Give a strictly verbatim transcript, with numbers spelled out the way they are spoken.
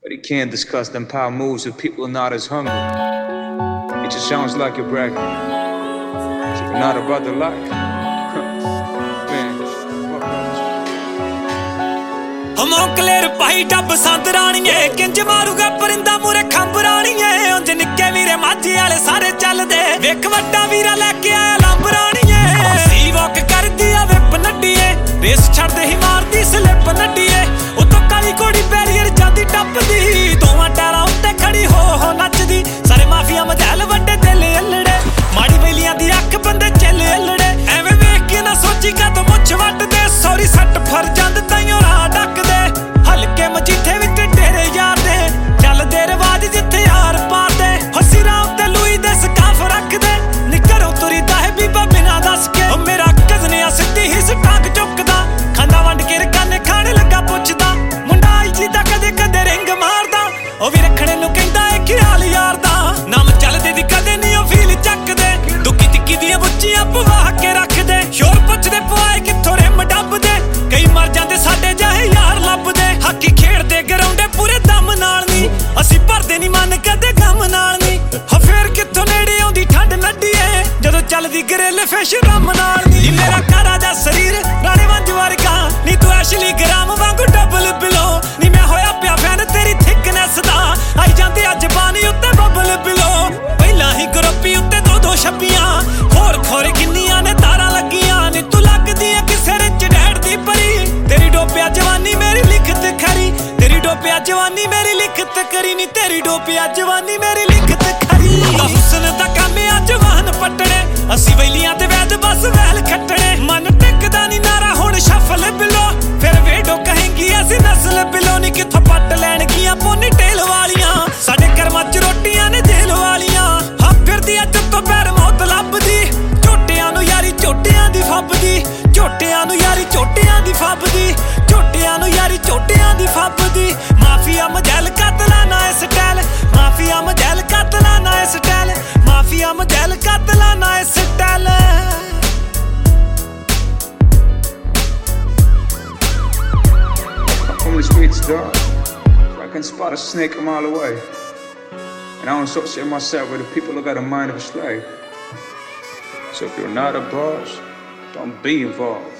But he can't discuss them power moves if people are not as hungry. It just sounds like you're bragging. So you're not about the life. Man, fuck ਮੌਕਲੇਰ ਪਾਈ ਡੱਬ ਸੰਦ ਰਾਣੀਏ ਕਿੰਜ ਮਾਰੂਗਾ ਪਰਿੰਦਾ ਮੂਰੇ ਖੰਭ ਰਾਣੀਏ ਉਂਝ ਨਿੱਕੇ ਵੀਰੇ ਮਾਝੇ ਵਾਲੇ ਸਾਰੇ ਚੱਲਦੇ ਵੇਖ ਵੱਡਾ ਵੀਰਾ ਲੈ ਕੇ ਆਇਆ ਲੰਬ ਰਾਣੀਏ ਸੀ ਵਾਕ ਕਰਦੀ ਆ ਵਿਪ ਨੱਡੀਏ ਰੇਸ ਛੱਡਦੇ ਹੀ ਮਾਰਦੀ ਸਲਿੱਪ ਨੱਡੀਏ ਉਤੋਂ ਕਾਲੀ ਕੋੜੀ ਬੈਰੀਅਰ ਜਾਂਦੀ ਟੱਪਦੀ ਦੋਵਾਂ ਟਾਰਾਂ ਉੱਤੇ ਖੜੀ ਹੋ ਹੋ ਨੱਚਦੀ ਸਾਰੇ ਮਾਫੀਆ ਮਝੈਲ ਵੱਡੇ ਦਿਲ ਅਲੜੇ ਮਾੜੀ ਵੇਲੀਆਂ ਦੀ ਅੱਖ ਬੰਦੇ ਚੱਲੇ ਅਲੜੇ ਐਵੇਂ ਵੇਖ ਕੇ ਨਾ ਸੋਚੀ ਕਦੋਂ ਮੁੱਛ ਵੱਟਦੇ ਸੌਰੀ ਸੱਟ ਫਰ ਜਾਂਦ ਤਾਈਓ ਰਾਹ ਡੱਕਦੇ ਹਲਕੇ ਮਜੀਠੇ ਵਿੱਚ ਡੇਰੇ ਯਾਰ ਦੇ ਚੱਲਦੇ ਰਿਵਾਜ ਜਿੱਥੇ ਯਾਰ ਪਾਰਦੇ ਹੱਸੀ ਰਾਮ ਤੇ ਲੂਈ ਦੇ ਸਕਾਫ ਰੱਖਦੇ ਨੀ ਘਰੋਂ ਤੁਰੀਦਾ ਹੈ ਬੀਬਾ ਬਿਨਾਂ ਦੱਸ ਕੇ ਉਹ ਮੇਰਾ ਕਜ਼ਨਿਆ ਸਿੱਧੀ ਹੀ ਸਟਾਕ ਚੁੱਕਦਾ ਖਾਂਦਾ ਵੰਡ ਕੇ ਰਕਾਨੇ ਖਾਣੇ ਲੱਗਾ ਪੁੱਛਦਾ ਮੁੰਡਾ ਆਈ ਜੀ ਦਾ ਕਦੇ ਕਦੇ ਰਿੰਗ ਮਾਰਦਾ ਉਹ ਵੀ ਰੱਖਣੇ ਨੂੰ ਕਹਿੰਦਾ ਏ ਖਿਆਲ ਯਾਰ ਦਾ ਨਾਮ ਚੱਲਦੇ ਦੀ ਕਦੇ ਨਹੀਂ ਉਹ ਫੀਲ ਚੱਕਦੇ ਦੁੱਕੀ ਟਿੱਕੀ ਦੀਆਂ ਬੁੱਚੀਆਂ ਪਵਾ ਕੇ ਰੱਖਦੇ ਸ਼ੋਰ ਪੁੱਛਦੇ ਪਵਾਏ ਕਿੱਥੋਂ ਰਿਮ ਡੱਬਦੇ ਕਈ ਮਰ ਜਾਂਦੇ ਸਾਡੇ ਜਾਹੇ ਯਾਰ ਲੱਭਦੇ ਹਾਕੀ ਖੇਡਦੇ ਗਰਾਉਂਡੇ ਪੂਰੇ ਦਮ ਨਾਲ ਨੀ ਅਸੀਂ ਭਰਦੇ ਨੀ ਮਨ ਕਦੇ ਗਮ ਨਾਲ ਨੀ ਹ ਫੇਰ ਕਿੱਥੋਂ ਨੇੜੇ ਆਉਂਦੀ ਠੰਡ ਨੱਡੀਏ ਜਦੋਂ ਚੱਲਦੀ ਗਰੇਲੇ ਫੇਸ਼ ਰਮ ਨਾਲ ਨੀ ਮੇਰਾ ਕਾਰਾ ਦਾ ਸਰੀਰ ਰਾਣੇ ਵੰਜ ਵਰਗਾ ਨੀ ਤੂੰ ਐਸ਼ਲੀ ਗ੍ਰਾਮ ਵਾਂਗੂ ਡਬਲ ਬਿਲੋ ਨੀ ਮੈਂ ਹੋਇਆ ਪਿਆ ਫੈਨ ਤੇਰੀ ਥਿਕਨੈਸ ਦਾ ਆਈ ਜਾਂਦੇ ਅੱਜ ਬਾਨੀ ਉੱਤੇ ਬਬਲ ਬਿਲੋ ਪਹਿਲਾਂ ਹੀ ਗਰੁੱਪੀ ਉੱਤੇ ਦੋ ਦੋ ਛੱਪੀਆਂ ਖੋਰ ਖੋਰ ਕਿੰਨੀਆਂ ਨੇ ਤਾਰਾਂ ਲੱਗੀਆਂ ਨੀ ਤੂੰ ਲੱਗਦੀ ਐ ਕਿਸੇ ਰਿਚ ਡੈਡ ਦੀ ਪਰੀ ਤੇਰੀ ਡੋਪਿਆ ਜਵਾਨੀ ਮੇਰੀ ਲਿਖਤ ਖਰੀ ਤੇਰੀ ਡੋਪਿਆ ਜਵਾਨੀ ਮੇਰੀ ਲਿਖਤ ਕਰੀ ਨੀ ਤੇਰੀ ਡੋਪਿਆ ਜਵਾਨੀ ਮੇਰੀ ਲਿਖਤ ਖਰੀ ਹੁਸਨ ਦਾ ਕੰਮ ਆ ਜਵਾਨ ਪੱਟਣੇ ਅਸੀਂ ਵੈਲੀਆਂ ਤੇ ਵੈਦ ਬਸ ਵੈਲ ਖੱਟਣੇ ਮਨ ਟਿਕਦਾ ਨੀ ਨਾਰਾ ਹੁਣ ਸ਼ਫਲ ਬਿਲੋ ਫਿਰ ਵੇਡੋ ਕਹੇਂਗੀ ਅਸੀਂ ਨਸਲ ਬਿਲੋ ਨੀ ਕਿੱਥੋਂ ਪੱਟ ਲੈਣਗੀਆਂ ਪੋਨੀ ਟੇਲ ਵਾਲੀਆਂ ਸਾਡੇ ਕਰਮਾਂ ਚ ਰੋਟੀਆਂ ਨੇ ਜੇਲ ਵਾਲੀਆਂ ਹਾਂ ਫਿਰਦੀ ਅੱਜ ਤੋਂ ਪੈਰ ਮੌਤ ਲੱਭਦੀ ਝੋਟਿਆਂ ਨੂੰ ਯਾਰੀ ਝੋਟਿਆਂ ਦੀ ਫੱਬਦੀ ਝੋਟਿਆਂ ਨੂੰ ਯਾਰੀ ਝੋਟਿਆਂ ਦੀ ਫੱਬਦੀ ਝੋਟਿਆਂ ਨੂੰ ਯਾਰੀ ਝੋਟਿਆਂ ਦੀ ਫੱਬਦੀ ਮਾਫੀਆ ਮਜੈਲ ਕਤਲਾ ਨਾ ਇਸ ਸਟਾਈਲ ਮਾਫੀਆ ਮਜੈਲ ਕਤਲਾ ਨਾ ਇਸ ਸਟਾਈਲ ਮਾਫੀਆ ਮਜੈਲ ਕਤਲਾ ਨਾ ਇਸ style from the streets dark, so I can spot a snake a mile away. And I don't associate myself with the people who got a mind of a slave. So if you're not a boss, don't be involved.